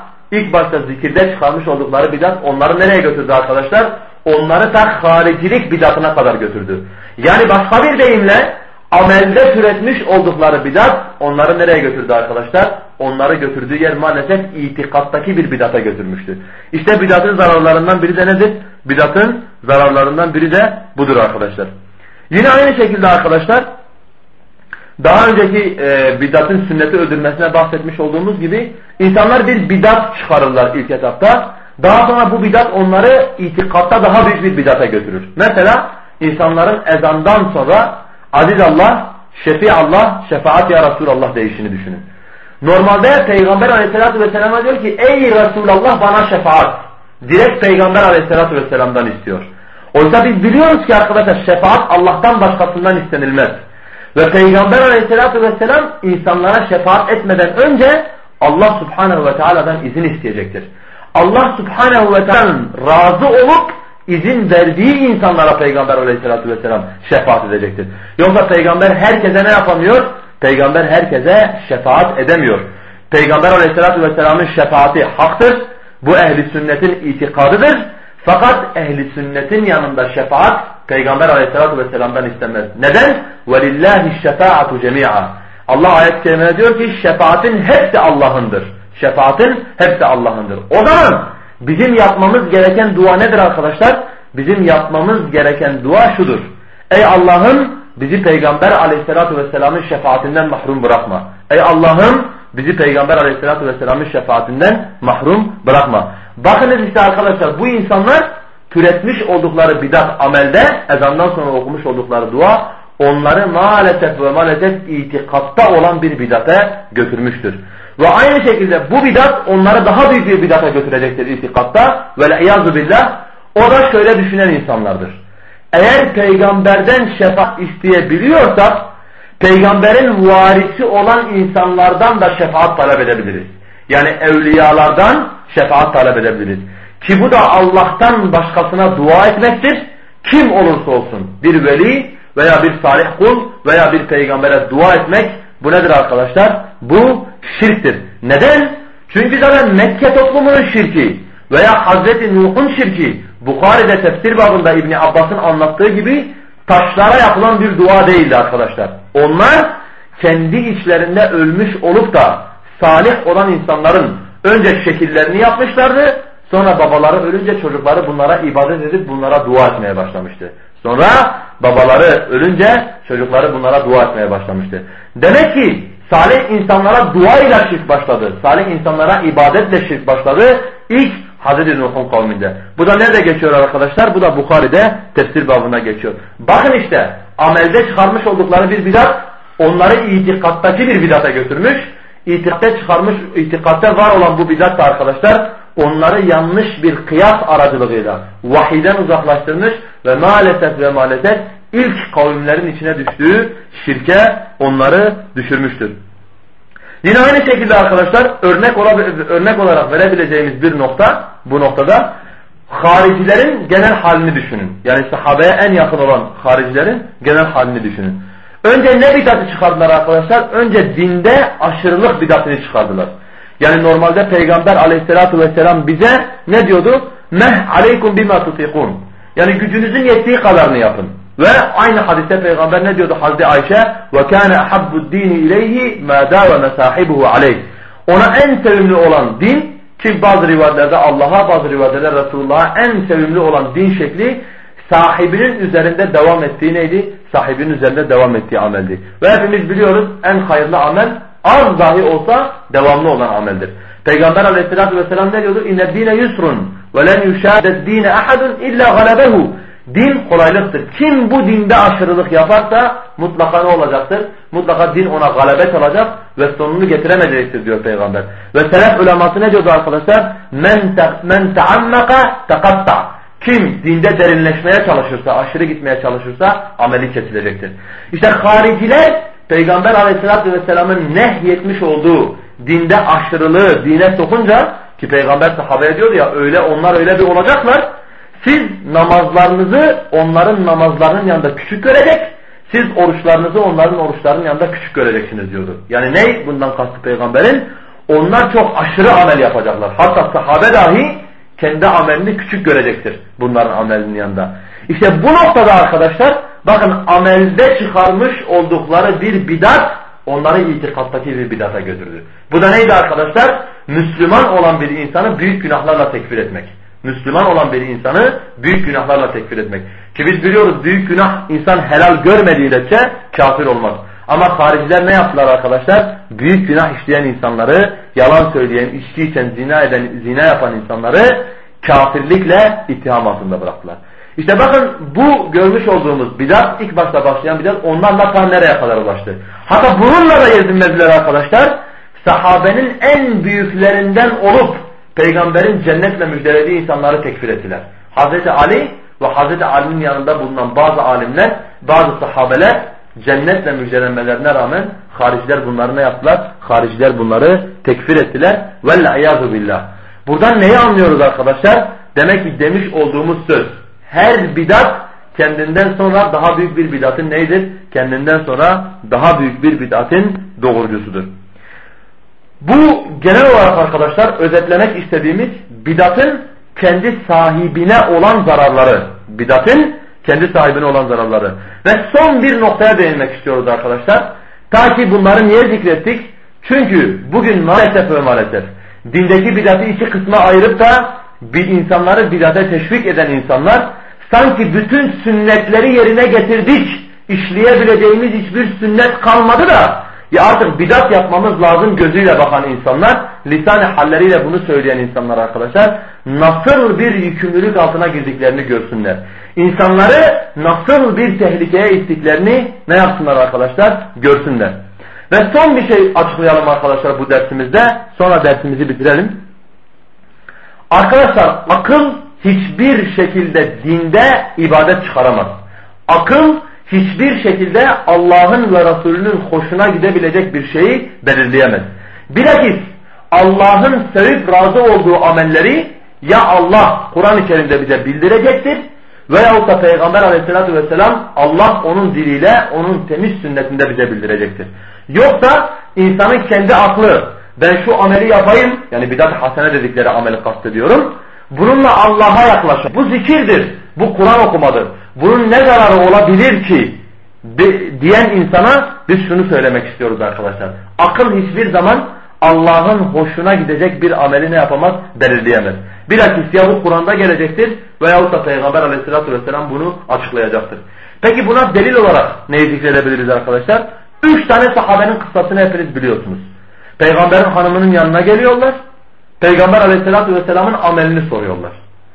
bidat, onları nereye götürdü arkadaşlar? Onları ta haricilik bidatına kadar götürdü. Yani başka bir deyimle amelde türetmiş oldukları bidat onları nereye götürdü arkadaşlar? Onları götürdüğü yer maalesef itikattaki bir bidata götürmüştü. İşte bidatın zararlarından biri de nedir? Bidatın zararlarından biri de budur arkadaşlar. Yine aynı şekilde arkadaşlar daha önceki bidatın sünneti öldürmesine bahsetmiş olduğumuz gibi insanlar bir bidat çıkarırlar ilk etapta. Daha sonra bu bidat onları itikatta daha büyük bir bidata götürür. Mesela insanların ezandan sonra aziz Allah, şefi Allah, şefaat ya Resulallah deyişini düşünün. Normalde Peygamber aleyhissalatü vesselam'a diyor ki ey Resulallah bana şefaat. Direkt Peygamber aleyhissalatü vesselam'dan istiyor. Oysa biz biliyoruz ki arkadaşlar şefaat Allah'tan başkasından istenilmez. Ve Peygamber aleyhissalatü vesselam insanlara şefaat etmeden önce Allah subhanehu ve teala'dan izin isteyecektir. Allah subhanehu ve teala'nın razı olup izin verdiği insanlara Peygamber aleyhissalatü vesselam şefaat edecektir. Yoksa Peygamber herkese ne yapamıyor? Peygamber herkese şefaat edemiyor. Peygamber aleyhissalatü vesselamın şefaati haktır. Bu ehli sünnetin itikadıdır. Fakat ehli sünnetin yanında şefaat Peygamber aleyhissalatü vesselam'dan istenmez. Neden? وَلِلَّهِ الشَّفَاعَةُ جَمِيعًا Allah ayet-i kerimede diyor ki şefaatin hepsi Allah'ındır. Şefaatin hepsi Allah'ındır. O zaman bizim yapmamız gereken dua nedir arkadaşlar? Bizim yapmamız gereken dua şudur. Ey Allah'ım bizi Peygamber aleyhissalatü vesselamın şefaatinden mahrum bırakma. Ey Allah'ım bizi Peygamber aleyhissalatü vesselamın şefaatinden mahrum bırakma. Bakınız işte arkadaşlar bu insanlar türetmiş oldukları bidat amelde ezandan sonra okumuş oldukları dua onları maalesef itikatta olan bir bidata götürmüştür. Ve aynı şekilde bu bidat onları daha büyük bir bidata götürecektir itikatta. Ve'l-i'yâzu billah. O da şöyle düşünen insanlardır. Eğer peygamberden şefaat isteyebiliyorsak peygamberin varisi olan insanlardan da şefaat talep edebiliriz. Yani evliyalardan şefaat talep edebiliriz. Ki bu da Allah'tan başkasına dua etmektir. Kim olursa olsun bir veli veya bir salih kul veya bir peygambere dua etmek bu nedir arkadaşlar? Bu şirktir. Neden? Çünkü zaten Mekke toplumunun şirki veya Hazreti Nuh'un şirki Bukhari'de tefsir babında İbni Abbas'ın anlattığı gibi taşlara yapılan bir dua değildi arkadaşlar. Onlar kendi içlerinde ölmüş olup da salih olan insanların önce şekillerini yapmışlardı. Sonra babaları ölünce çocukları bunlara ibadet edip bunlara dua etmeye başlamıştı. Sonra babaları ölünce çocukları bunlara dua etmeye başlamıştı. Demek ki salih insanlara dua ile şirk başladı. Salih insanlara ibadetle şirk başladı. İlk Hazreti Nuh'un kavminde. Bu da nerede geçiyor arkadaşlar? Bu da Bukhari'de tefsir babına geçiyor. Bakın işte amelde çıkarmış oldukları bir bidat onları itikattaki bir bidata götürmüş. İtikatta var olan bu bidat da arkadaşlar onları yanlış bir kıyas aracılığıyla vahiden uzaklaştırmış ve maalesef ilk kavimlerin içine düştüğü şirke onları düşürmüştür. Yine aynı şekilde arkadaşlar örnek olarak verebileceğimiz bir nokta bu noktada haricilerin genel halini düşünün. Yani sahabeye en yakın olan haricilerin genel halini düşünün. Önce ne bidatı çıkardılar arkadaşlar? Önce dinde aşırılık bidatını çıkardılar. Yani normalde Peygamber aleyhissalatu vesselam bize ne diyordu? Meh aleykum bima tutikun. Yani gücünüzün yettiği kadarını yapın. Ve aynı hadiste Peygamber ne diyordu Hazreti Ayşe? Ve kana ahabbu'd dini ileyhi ma dawama sahibihi aleyh. Ona en sevimli olan din ki bazı rivayetlerde Allah'a bazı rivayetlerde Resulullah'a en sevimli olan din şekli sahibinin üzerinde devam ettiği neydi? Sahibinin üzerinde devam ettiği ameldi. Ve hepimiz biliyoruz en hayırlı amel az dahi olsa devamlı olan ameldir. Peygamber aleyhissalatü vesselam ne diyordu? İnne dine yusrun ve len yuşâded dine ahadun illa galebehu. Din kolaylıktır. Kim bu dinde aşırılık yaparsa mutlaka ne olacaktır? Mutlaka din ona galebet alacak ve sonunu getiremeyecektir diyor Peygamber. Ve selef uleması ne diyordu arkadaşlar? Men teammaka tekatta. Kim dinde derinleşmeye çalışırsa, aşırı gitmeye çalışırsa ameli kesilecektir. İşte hariciler Peygamber aleyhissalatü vesselamın nehyetmiş olduğu dinde aşırılığı dine sokunca ki Peygamber sahabeye diyordu ya onlar öyle bir olacaklar. Siz namazlarınızı onların namazlarının yanında küçük görecek, siz oruçlarınızı onların oruçlarının yanında küçük göreceksiniz diyordu. Yani ne bundan kastı peygamberin? Onlar çok aşırı amel yapacaklar. Hatta sahabe dahi kendi amelini küçük görecektir bunların amelinin yanında. İşte bu noktada arkadaşlar bakın amelde çıkarmış oldukları bir bidat onları itikattaki bir bidata götürdü. Bu da neydi arkadaşlar? Müslüman olan bir insanı büyük günahlarla tekfir etmek. Müslüman olan bir insanı büyük günahlarla tekfir etmek. Ki biz biliyoruz büyük günah insan helal görmediğince kafir olmaz. Ama hariciler ne yaptılar arkadaşlar? Büyük günah işleyen insanları, yalan söyleyen, içki içen, zina yapan insanları kafirlikle ittiham altında bıraktılar. İşte bakın bu görmüş olduğumuz bidat, ilk başta başlayan bidat onlarla ta nereye kadar ulaştı. Hatta bununla da yezinmediler arkadaşlar. Sahabenin en büyüklerinden olup peygamberin cennetle müjdelediği insanları tekfir ettiler. Hazreti Ali ve Hazreti Ali'nin yanında bulunan bazı alimler, bazı sahabeler cennetle müjdelenmelerine rağmen hariciler bunları ne yaptılar? Hariciler bunları tekfir ettiler. Ve'l-iyâzu billah. Buradan neyi anlıyoruz arkadaşlar? Demek ki demiş olduğumuz söz, her bidat kendinden sonra daha büyük bir bidatın neydir? Kendinden sonra daha büyük bir bidatın doğurcusudur. Bu genel olarak arkadaşlar özetlemek istediğimiz bidatın kendi sahibine olan zararları. Bidatın kendi sahibine olan zararları. Ve son bir noktaya değinmek istiyoruz arkadaşlar. Ta ki bunları niye zikrettik? Çünkü bugün maalesef ve maalesef dindeki bidatı iki kısma ayırıp da bir insanları bidate teşvik eden insanlar sanki bütün sünnetleri yerine getirdik, işleyebileceğimiz hiçbir sünnet kalmadı da ya artık bidat yapmamız lazım gözüyle bakan insanlar, lisan-ı halleriyle bunu söyleyen insanlar arkadaşlar nasıl bir yükümlülük altına girdiklerini görsünler. İnsanları nasıl bir tehlikeye ittiklerini ne yapsınlar arkadaşlar? Görsünler. Ve son bir şey açıklayalım arkadaşlar bu dersimizde. Sonra dersimizi bitirelim. Arkadaşlar akıl hiçbir şekilde dinde ibadet çıkaramaz. Akıl hiçbir şekilde Allah'ın ve Resulünün hoşuna gidebilecek bir şeyi belirleyemez. Bilakis Allah'ın sevip razı olduğu amelleri ya Allah Kur'an-ı Kerim'de bize bildirecektir veyahut da Peygamber Aleyhisselatü Vesselam Allah onun diliyle onun temiz sünnetinde bize bildirecektir. Yoksa insanın kendi aklı ben şu ameli yapayım yani bidat-ı hasene dedikleri ameli kastediyorum. Bununla Allah'a yaklaşır. Bu zikirdir. Bu Kur'an okumadır. Bunun ne zararı olabilir ki diyen insana biz şunu söylemek istiyoruz arkadaşlar. Akıl hiçbir zaman Allah'ın hoşuna gidecek bir ameli ne yapamaz? Belirleyemez. Bilakis ya bu Kur'an'da gelecektir veyahut da Peygamber Aleyhisselatü Vesselam bunu açıklayacaktır. Peki buna delil olarak neyi zikredebiliriz arkadaşlar? 3 tane sahabenin kıssasını hepiniz biliyorsunuz. Peygamberin hanımının yanına geliyorlar. Peygamber Aleyhisselatü Vesselam'ın amelini soruyorlar.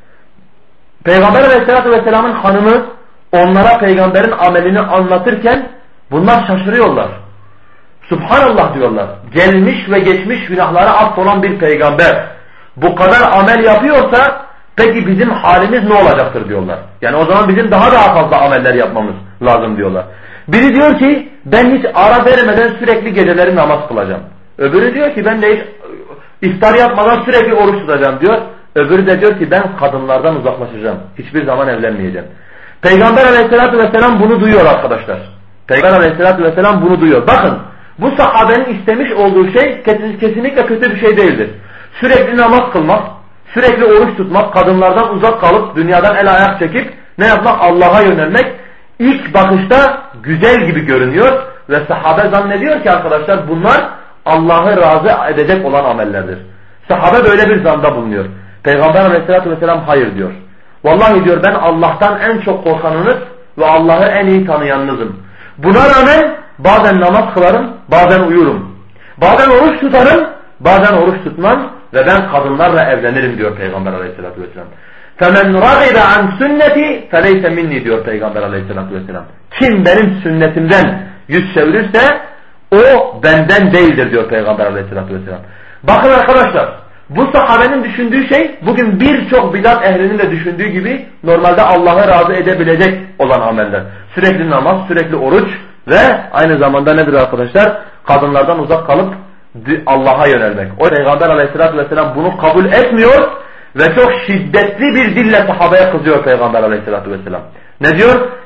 Peygamber Aleyhisselatü Vesselam'ın hanımı onlara peygamberin amelini anlatırken bunlar şaşırıyorlar. Subhanallah diyorlar. Gelmiş ve geçmiş günahlara affolan bir peygamber bu kadar amel yapıyorsa peki bizim halimiz ne olacaktır diyorlar. Yani o zaman bizim daha fazla ameller yapmamız lazım diyorlar. Biri diyor ki ben hiç ara vermeden sürekli geceleri namaz kılacağım. Öbürü diyor ki ben de hiç iftar yapmadan sürekli oruç tutacağım diyor. Öbürü de diyor ki ben kadınlardan uzaklaşacağım. Hiçbir zaman evlenmeyeceğim. Peygamber Aleyhisselatü Vesselam bunu duyuyor arkadaşlar. Peygamber Aleyhisselatü Vesselam bunu duyuyor. Bakın bu sahabenin istemiş olduğu şey kesinlikle kötü bir şey değildir. Sürekli namaz kılmak, sürekli oruç tutmak, kadınlardan uzak kalıp dünyadan el ayak çekip ne yapmak? Allah'a yönelmek ilk bakışta güzel gibi görünüyor ve sahabe zannediyor ki arkadaşlar bunlar Allah'ı razı edecek olan amellerdir. Sahabe böyle bir zanda bulunuyor. Peygamber Aleyhisselatü Vesselam hayır diyor. Vallahi diyor ben Allah'tan en çok korkanınız ve Allah'ı en iyi tanıyanınızım. Buna rağmen bazen namaz kılarım, bazen uyurum. Bazen oruç tutarım, bazen oruç tutmam ve ben kadınlarla evlenirim diyor Peygamber Aleyhisselatü Vesselam. فَمَنْ رَغِبَ عَنْ سُنَّتِ فَلَيْسَ مِنِّي diyor Peygamber Aleyhisselatü Vesselam. Kim benim sünnetimden yüz çevirirse o benden değildir diyor Peygamber Aleyhisselatü Vesselam. Bakın arkadaşlar bu sahabenin düşündüğü şey bugün birçok bidat ehlinin de düşündüğü gibi normalde Allah'ı razı edebilecek olan ameller. Sürekli namaz, sürekli oruç ve aynı zamanda nedir arkadaşlar? Kadınlardan uzak kalıp Allah'a yönelmek. O Peygamber Aleyhisselatü Vesselam bunu kabul etmiyor ve çok şiddetli bir dille sahabeye kızıyor Peygamber Aleyhisselatü Vesselam. Ne diyor?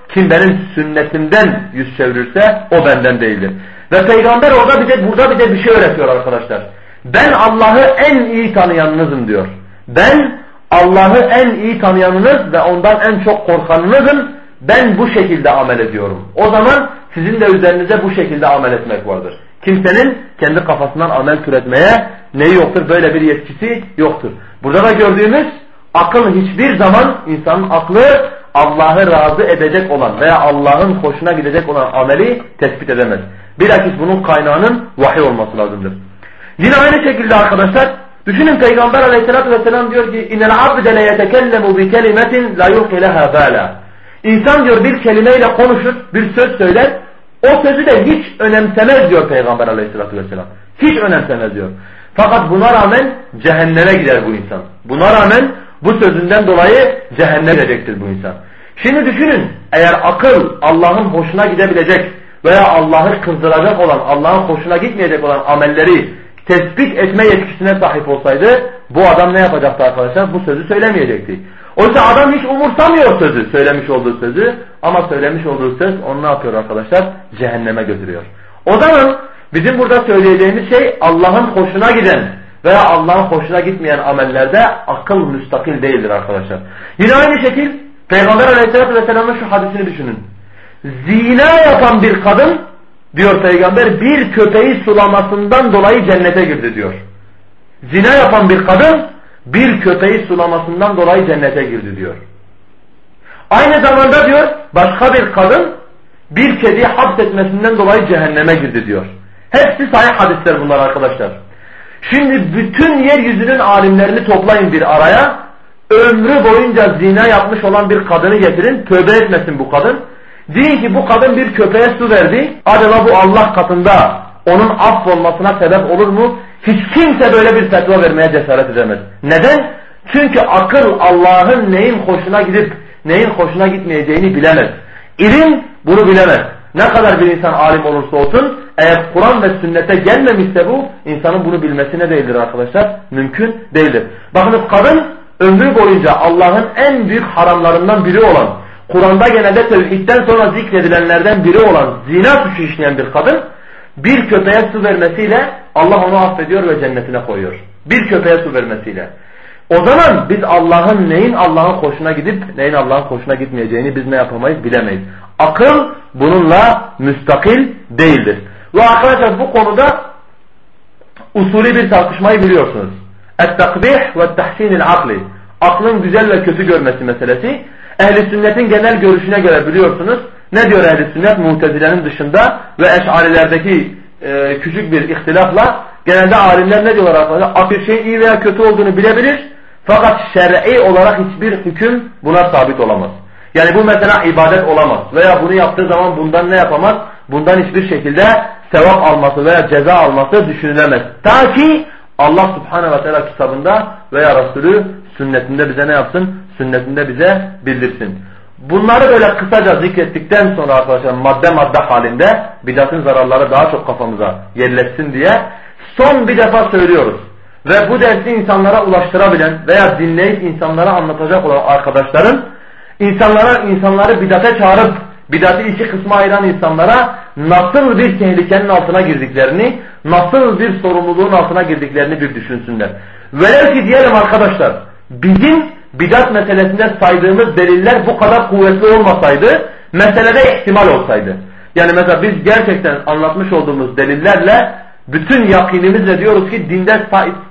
Kim benim sünnetimden yüz çevirirse o benden değildir. Ve Peygamber burada bize bir şey öğretiyor arkadaşlar. Ben Allah'ı en iyi tanıyanınızım diyor. Ben Allah'ı en iyi tanıyanınız ve ondan en çok korkanınızım. Ben bu şekilde amel ediyorum. O zaman sizin de üzerinize bu şekilde amel etmek vardır. Kimsenin kendi kafasından amel türetmeye neyi yoktur? Böyle bir yetkisi yoktur. Burada da gördüğümüz akıl hiçbir zaman insanın aklı Allah'ı razı edecek olan veya Allah'ın hoşuna gidecek olan ameli tespit edemez. Bilakis bunun kaynağının vahiy olması lazımdır. Yine aynı şekilde arkadaşlar düşünün Peygamber aleyhissalatü vesselam diyor ki اِنَ الْعَبْدَ لَيَتَكَلَّمُ بِكَلِمَةٍ لَا يُلْقِ لَهَا بَالًا İnsan diyor bir kelimeyle konuşur, bir söz söyler, o sözü de hiç önemsemez diyor Peygamber aleyhissalatü vesselam. Hiç önemsemez diyor. Fakat buna rağmen cehenneme gider bu insan. Buna rağmen bu sözünden dolayı cehenneme gidecektir bu insan. Şimdi düşünün eğer akıl Allah'ın hoşuna gidebilecek veya Allah'ı kızdıracak olan, Allah'ın hoşuna gitmeyecek olan amelleri tespit etme yetkisine sahip olsaydı bu adam ne yapacaktı arkadaşlar? Bu sözü söylemeyecekti. Oysa adam hiç umursamıyor sözü, söylemiş olduğu sözü ama söylemiş olduğu söz onu ne yapıyor arkadaşlar? Cehenneme götürüyor. O zaman bizim burada söyleyeceğimiz şey Allah'ın hoşuna giden veya Allah'ın hoşuna gitmeyen amellerde akıl müstakil değildir arkadaşlar. Yine aynı şekil Peygamber Aleyhisselatü Vesselam'ın şu hadisini düşünün. Zina yapan bir kadın diyor Peygamber bir köpeği sulamasından dolayı cennete girdi diyor. Zina yapan bir kadın bir köpeği sulamasından dolayı cennete girdi diyor. Aynı zamanda diyor başka bir kadın bir kediyi hapsetmesinden dolayı cehenneme girdi diyor. Hepsi sahih hadisler bunlar arkadaşlar. Şimdi bütün yeryüzünün alimlerini toplayın bir araya. Ömrü boyunca zina yapmış olan bir kadını getirin. Tövbe etmesin bu kadın. Deyin ki bu kadın bir köpeğe su verdi. Acaba bu Allah katında onun affolmasına sebep olur mu? Hiç kimse böyle bir fetva vermeye cesaret edemez. Neden? Çünkü akıl Allah'ın neyin hoşuna gidip neyin hoşuna gitmeyeceğini bilemez. İlim bunu bilemez. Ne kadar bir insan alim olursa olsun eğer Kur'an ve sünnete gelmemişse bu insanın bunu bilmesi ne değildir arkadaşlar? Mümkün değildir. Bakın kadın ömrü boyunca Allah'ın en büyük haramlarından biri olan Kur'an'da genelde tevhidden sonra zikredilenlerden biri olan zina suçu işleyen bir kadın bir köpeğe su vermesiyle Allah onu affediyor ve cennetine koyuyor. Bir köpeğe su vermesiyle. O zaman biz neyin Allah'ın hoşuna gidip neyin Allah'ın hoşuna gitmeyeceğini biz ne yapamayız bilemeyiz. Akıl bununla müstakil değildir. Ve arkadaşlar bu konuda usulü bir tartışmayı biliyorsunuz. Et-takbih ve tahsinil akli. Aklın güzel ve kötü görmesi meselesi. Ehl-i sünnetin genel görüşüne göre biliyorsunuz. Ne diyor ehl-i sünnet? Mutezile'nin dışında ve eş'arilerdeki küçük bir ihtilafla genelde alimler ne diyorlar arkadaşlar? Bir şeyin iyi veya kötü olduğunu bilebilir. Fakat şer'i olarak hiçbir hüküm buna sabit olamaz. Yani bu mesela ibadet olamaz. Veya bunu yaptığı zaman bundan ne yapamaz? Bundan hiçbir şekilde sevap alması veya ceza alması düşünülemez. Ta ki Allah Subhanahu ve Teala kitabında veya Resulü sünnetinde bize ne yapsın? Sünnetinde bize bildirsin. Bunları böyle kısaca zikrettikten sonra arkadaşlar madde halinde bidatın zararları daha çok kafamıza yerleşsin diye son bir defa söylüyoruz. Ve bu dersi insanlara ulaştırabilen veya dinleyip insanlara anlatacak olan arkadaşların insanları bidate çağırıp bidatı iki kısma ayıran insanlara nasıl bir tehlikenin altına girdiklerini, nasıl bir sorumluluğun altına girdiklerini bir düşünsünler. Velev ki diyelim arkadaşlar bizim bidat meselesinde saydığımız deliller bu kadar kuvvetli olmasaydı meselede ihtimal olsaydı. Yani mesela biz gerçekten anlatmış olduğumuz delillerle bütün yakinimizle diyoruz ki dinde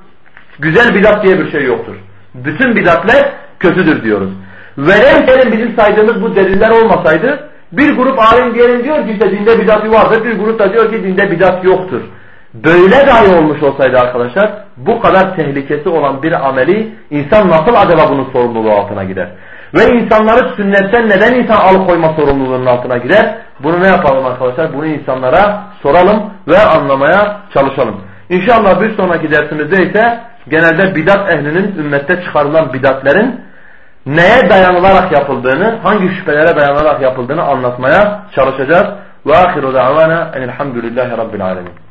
güzel bidat diye bir şey yoktur. Bütün bidatler kötüdür diyoruz. Velev ki bizim saydığımız bu deliller olmasaydı bir grup alim diyelim diyor ki işte dinde bidatı vardır, bir grup da diyor ki dinde bidat yoktur. Böyle dahi olmuş olsaydı arkadaşlar bu kadar tehlikesi olan bir ameli insan nasıl acaba bunun sorumluluğu altına gider? Ve insanları sünnetten neden insan alıkoyma sorumluluğunun altına girer? Bunu ne yapalım arkadaşlar? Bunu insanlara soralım ve anlamaya çalışalım. İnşallah bir sonraki dersimizde ise genelde bidat ehlinin ümmette çıkarılan bidatlerin neye dayanılarak yapıldığını, hangi şüphelere dayanılarak yapıldığını anlatmaya çalışacağız. Ve ahiru da'vana enelhamdülillahi rabbil alemin.